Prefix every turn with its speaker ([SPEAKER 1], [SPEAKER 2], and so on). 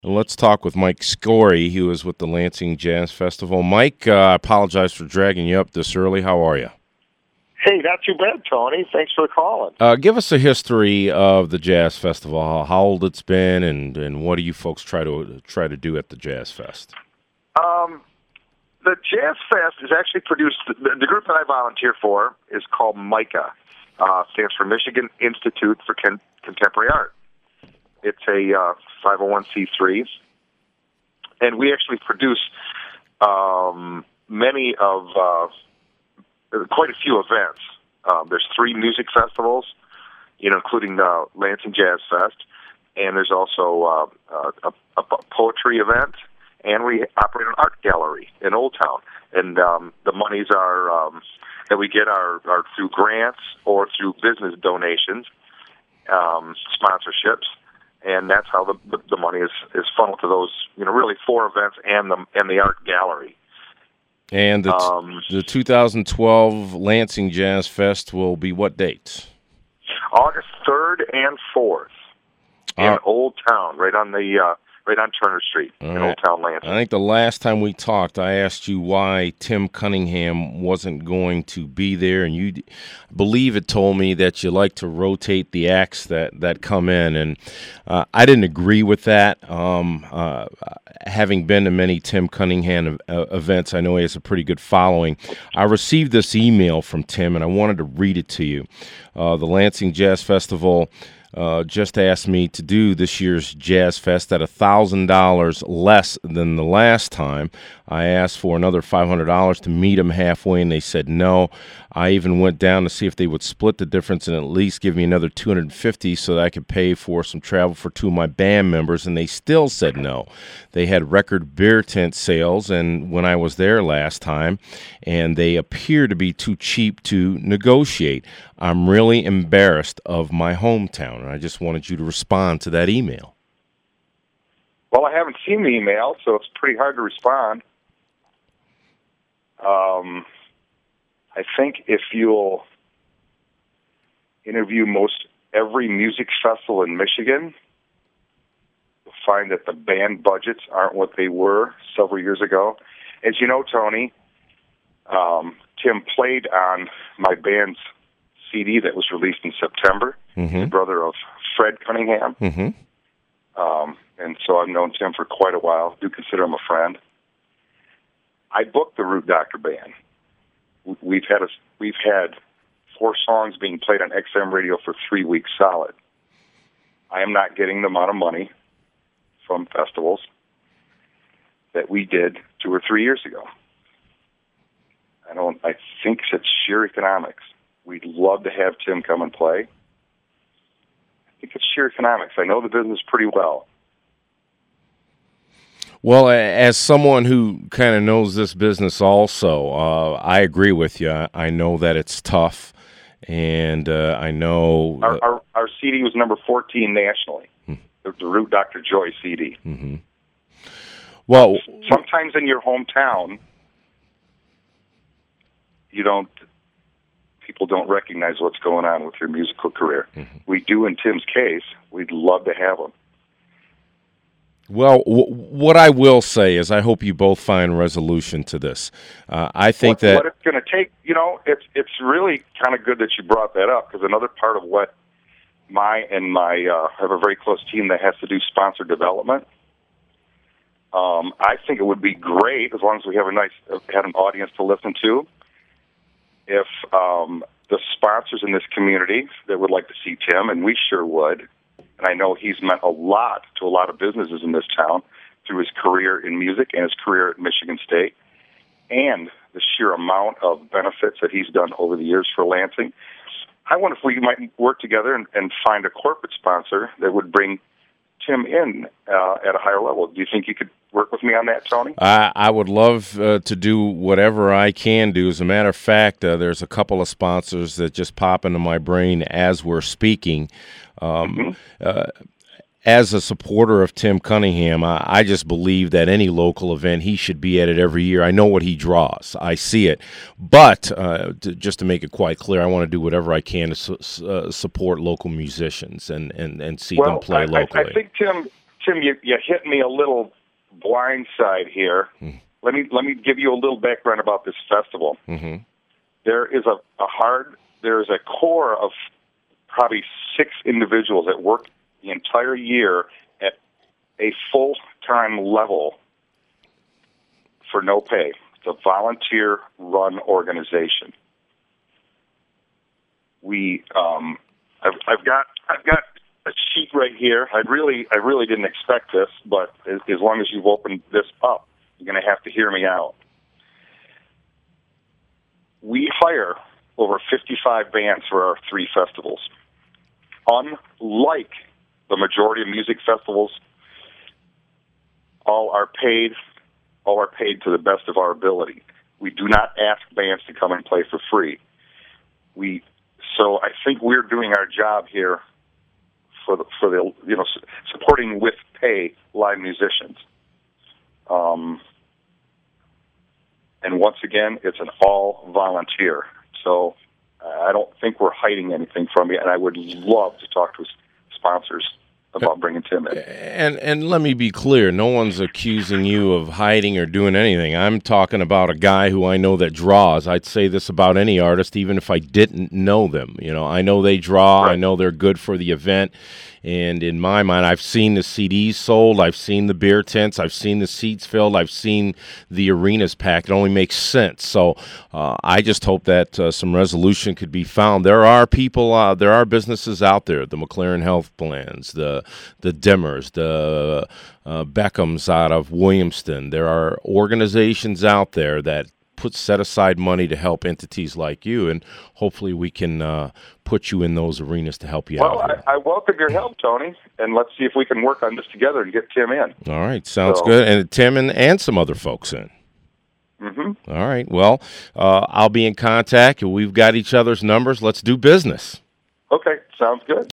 [SPEAKER 1] Let's talk with Mike Scory, who is with the Lansing Jazz Festival. Mike, I apologize for dragging you up this early. How are you?
[SPEAKER 2] Hey, not too bad, Tony. Thanks for calling.
[SPEAKER 1] Give us a history of the Jazz Festival, how old it's been, and what do you folks try to do at the Jazz Fest?
[SPEAKER 2] Um, the Jazz Fest is actually produced. The group that I volunteer for is called MICA. Stands for Michigan Institute for Contemporary Art. It's a 501c3, and we actually produce many of quite a few events. There's 3 music festivals, including the Lansing Jazz Fest, and there's also a poetry event, and we operate an art gallery in Old Town. And the monies are that we get are through grants or through business donations, sponsorships, and that's how the money is funneled to those really 4 events and the art gallery.
[SPEAKER 1] And the 2012 Lansing Jazz Fest will be what dates?
[SPEAKER 2] August 3rd and 4th in Old Town, right on Turner Street in Old Town, Lansing.
[SPEAKER 1] I think the last time we talked, I asked you why Tim Cunningham wasn't going to be there, and you believe it told me that you like to rotate the acts that come in, and I didn't agree with that. Having been to many Tim Cunningham events, I know he has a pretty good following. I received this email from Tim, and I wanted to read it to you. The Lansing Jazz Festival just asked me to do this year's Jazz Fest at $1,000 less than the last time. I asked for another $500 to meet them halfway, and they said no. I even went down to see if they would split the difference and at least give me another $250 so that I could pay for some travel for 2 of my band members, and they still said no. They had record beer tent sales, and when I was there last time, and they appear to be too cheap to negotiate. I'm really embarrassed of my hometown, and I just wanted you to respond to that email.
[SPEAKER 2] Well, I haven't seen the email, so it's pretty hard to respond. I think if you'll interview most every music festival in Michigan, you'll find that the band budgets aren't what they were several years ago. As you know, Tony, Tim played on my band's CD that was released in September.
[SPEAKER 1] Mm-hmm.
[SPEAKER 2] He's the brother of Fred Cunningham.
[SPEAKER 1] Mm-hmm.
[SPEAKER 2] And so I've known Tim for quite a while. Do consider him a friend. I booked the Root Doctor Band. We've had 4 songs being played on XM radio for 3 weeks solid. I am not getting the amount of money from festivals that we did 2 or 3 years ago. I think it's sheer economics. We'd love to have Tim come and play. I think it's sheer economics. I know the business pretty well.
[SPEAKER 1] Well, as someone who kind of knows this business also, I agree with you. I know that it's tough, and I know...
[SPEAKER 2] Our CD was number 14 nationally, the Root Dr. Joy CD.
[SPEAKER 1] Mm-hmm. Well,
[SPEAKER 2] sometimes in your hometown, people don't recognize what's going on with your musical career.
[SPEAKER 1] Mm-hmm.
[SPEAKER 2] We do in Tim's case. We'd love to have him.
[SPEAKER 1] Well, what I will say is I hope you both find resolution to this. I think that...
[SPEAKER 2] What it's going to take, it's really kind of good that you brought that up, because another part of what I have a very close team that has to do sponsor development. I think it would be great, as long as we have had an audience to listen to, if the sponsors in this community that would like to see Tim, and we sure would, and I know he's meant a lot to a lot of businesses in this town through his career in music and his career at Michigan State, and the sheer amount of benefits that he's done over the years for Lansing. I wonder if we might work together and find a corporate sponsor that would bring Tim in at a higher level. Do you think you could work with me on that, Tony?
[SPEAKER 1] I would love to do whatever I can do. As a matter of fact, there's a couple of sponsors that just pop into my brain as we're speaking. As a supporter of Tim Cunningham, I just believe that any local event, he should be at it every year. I know what he draws. I see it. But just to make it quite clear, I want to do whatever I can to support local musicians and see them play locally.
[SPEAKER 2] I think, Tim, Tim, you hit me a little blindside here. Let me give you a little background about this festival.
[SPEAKER 1] Mm-hmm.
[SPEAKER 2] There is a core of probably 6 individuals that work the entire year at a full-time level for no pay. It's a volunteer-run organization. I've got a sheet right here. I really didn't expect this, but as long as you've opened this up, you're going to have to hear me out. We hire over 55 bands for our 3 festivals. Unlike the majority of music festivals, all are paid to the best of our ability. We do not ask bands to come and play for free. So I think we're doing our job here for the supporting with pay live musicians. And once again, it's an all volunteer. So I don't think we're hiding anything from you, and I would love to talk to sponsors about bringing Tim in.
[SPEAKER 1] And let me be clear, no one's accusing you of hiding or doing anything. I'm talking about a guy who I know that draws. I'd say this about any artist, even if I didn't know them. I know they draw. Right. I know they're good for the event. And in my mind, I've seen the CDs sold. I've seen the beer tents. I've seen the seats filled. I've seen the arenas packed. It only makes sense. So I just hope that some resolution could be found. There are people, there are businesses out there, the McLaren Health Plans, the Dimmers, the Beckhams out of Williamston. There are organizations out there that set aside money to help entities like you, and hopefully we can put you in those arenas to help you out.
[SPEAKER 2] Well, I welcome your help, Tony, and let's see if we can work on this together and get Tim in.
[SPEAKER 1] All right, sounds good. And Tim and some other folks in.
[SPEAKER 2] Mm-hmm.
[SPEAKER 1] All right, well, I'll be in contact. We've got each other's numbers. Let's do business.
[SPEAKER 2] Okay, sounds good.